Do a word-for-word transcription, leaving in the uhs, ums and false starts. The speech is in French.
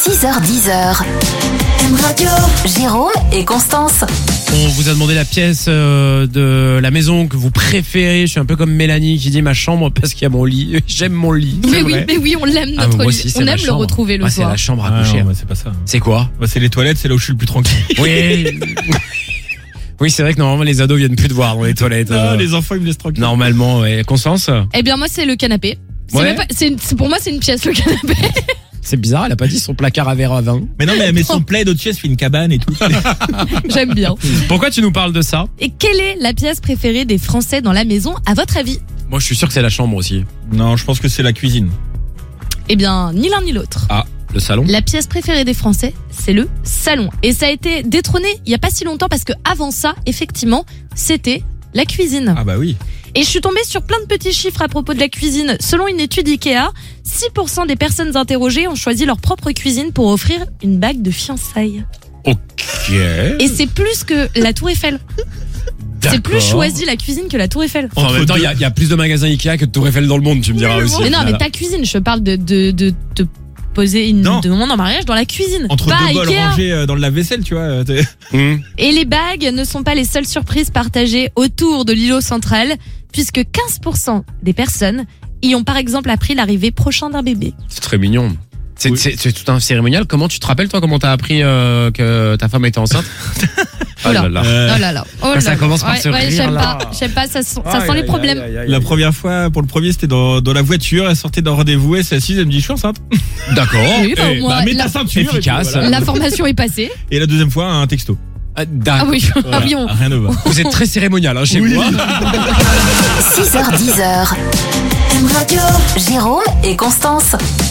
six heures dix. M Radio. Jérôme et Constance. On vous a demandé la pièce euh, de la maison que vous préférez. Je suis un peu comme Mélanie qui dit ma chambre parce qu'il y a mon lit. J'aime mon lit. Mais oui, mais oui, on l'aime Ah, notre moi lit. aussi, c'est On ma aime le chambre. retrouver le Ah, soir. c'est la chambre à Ah coucher. non, bah, c'est pas ça. C'est quoi? Bah, c'est les toilettes, c'est là où je suis le plus tranquille. Oui. Oui, c'est vrai que normalement les ados viennent plus te voir dans les toilettes. Ah, euh, les enfants, ils me laissent tranquille. Normalement, ouais. Constance, Eh bien moi c'est le canapé. C'est Ouais. même pas- c'est une- c'est- pour moi c'est une pièce le canapé. c'est bizarre, elle a pas dit son placard à verre à vin. Mais non, mais elle met son plaid au-dessus, elle se fait une cabane et tout. J'aime bien. Pourquoi tu nous parles de ça? Et quelle est la pièce préférée des Français dans la maison à votre avis? Moi, je suis sûr que c'est la chambre aussi. Non, je pense que c'est la cuisine. Eh bien ni l'un ni l'autre. Ah, le salon. La pièce préférée des Français, c'est le salon. Et ça a été détrôné il y a pas si longtemps parce que avant ça, effectivement, c'était la cuisine. Ah bah oui. Et je suis tombée sur plein de petits chiffres à propos de la cuisine. Selon une étude Ikea, six pour cent des personnes interrogées ont choisi leur propre cuisine pour offrir une bague de fiançailles. Ok. Et c'est plus que la Tour Eiffel. C'est plus D'accord. choisi la cuisine que la Tour Eiffel. Enfin, en même temps, il y, a- il y a plus de magasins Ikea que de Tour Eiffel dans le monde, tu me diras aussi. Mais non, mais ta cuisine, je parle de, de, de, de poser une Non. demande en mariage dans la cuisine. Entre pas à deux bols Ikea. rangés euh, dans le lave-vaisselle, tu vois. euh, t'es- Hum. Et les bagues ne sont pas les seules surprises partagées autour de l'îlot central, puisque quinze pour cent des personnes y ont par exemple appris l'arrivée prochaine d'un bébé. C'est très mignon. C'est Oui. c'est- c'est tout un cérémonial. Comment tu te rappelles, toi, comment t'as appris euh, que ta femme était enceinte? Ah Oula. là là. Euh, Oh là là. Oh Ça là là. commence par ouais, ce ouais, rire, j'aime là. pas, j'aime pas, ça, sent- ça Aïe, sent les aïe, problèmes. aïe, aïe, aïe. La première fois, pour le premier, c'était dans, dans la voiture. Elle sortait d'un rendez-vous, elle s'est assise, elle me dit, je suis enceinte. D'accord. Oui, bah, Eh, au moins, Bah, mets la- ta ceinture. et puis efficace. voilà. L'information est passée. Et la deuxième fois, un texto. ah, Ah d'accord. oui, ah Voilà, oui, on- rien ne va. Vous êtes très cérémonial hein, chez Oui. moi. six heures dix. M Radio. Jérôme et Constance.